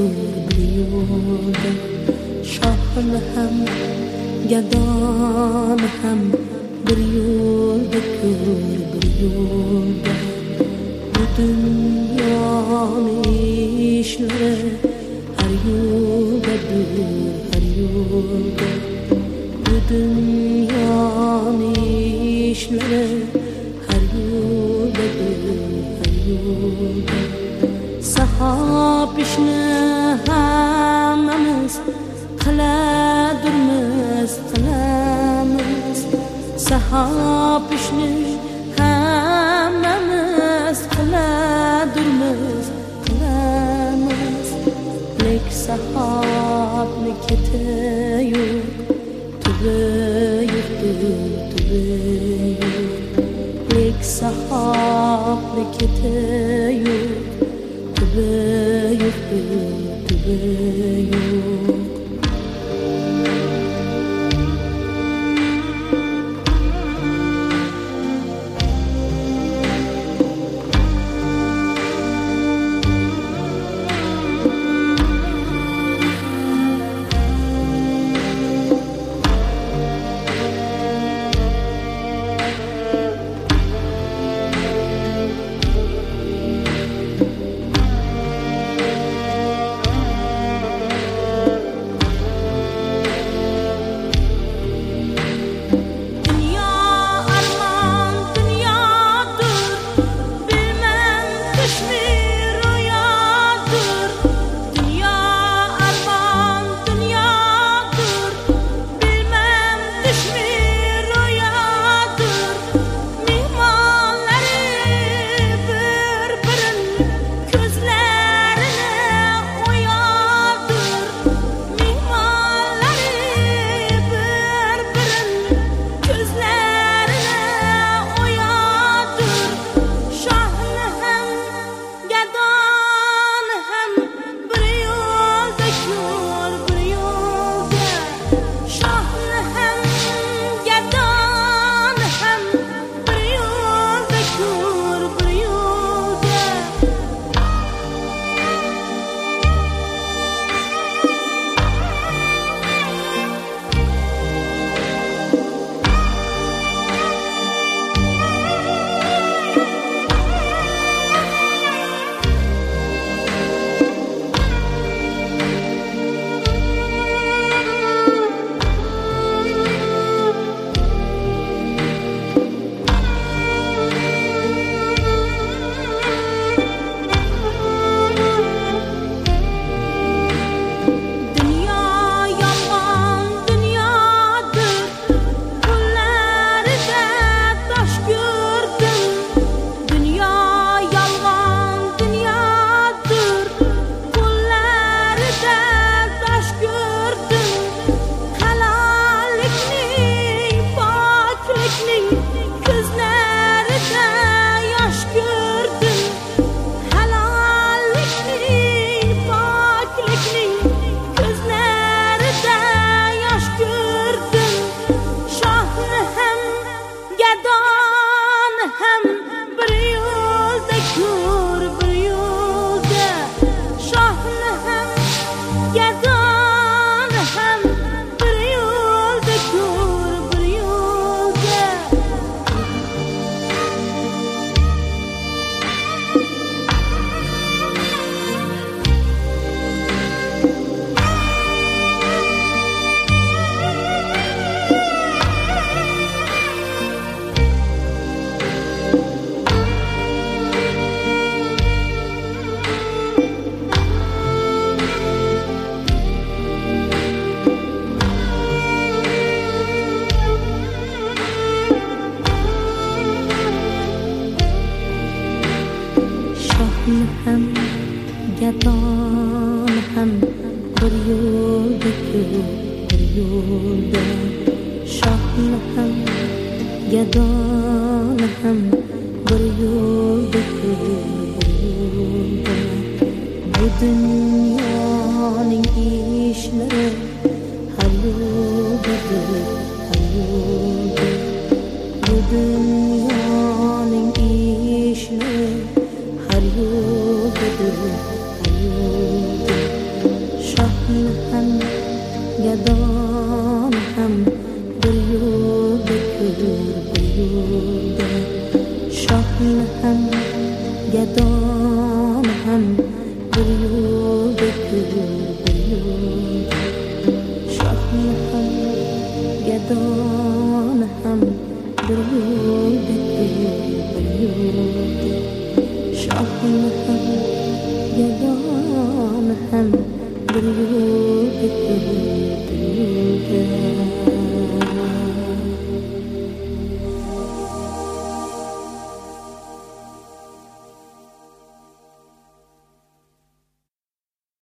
bir yo'lda shohim ham gadon ham bir yo'lda ko'r bir yo'lda bu dunyoning ishlari har yo'ldadir har yo'lda bu dunyoning ishlari har yo'ldadir har yo'lda sahab ishni hammamiz qilamiz sahab ishni hammamiz qilamiz lek sahabni keti yo'q tubi yo'q lek sahabni keti yo'q tubi yo'q ham gadon ham bir yo'lda bir yo'lda shohni ham gadon ham bir yo'lda bir yo'lda bu dunyoning ishlari har yo'ldadir har yo'lda bu dunyoning ishlari har yo'ldadir har yo'lda shohni ham gadoni ham bir yo'lda shohni ham gadoni ham bir yo'lda shohni ham gadoni ham bir yo'lda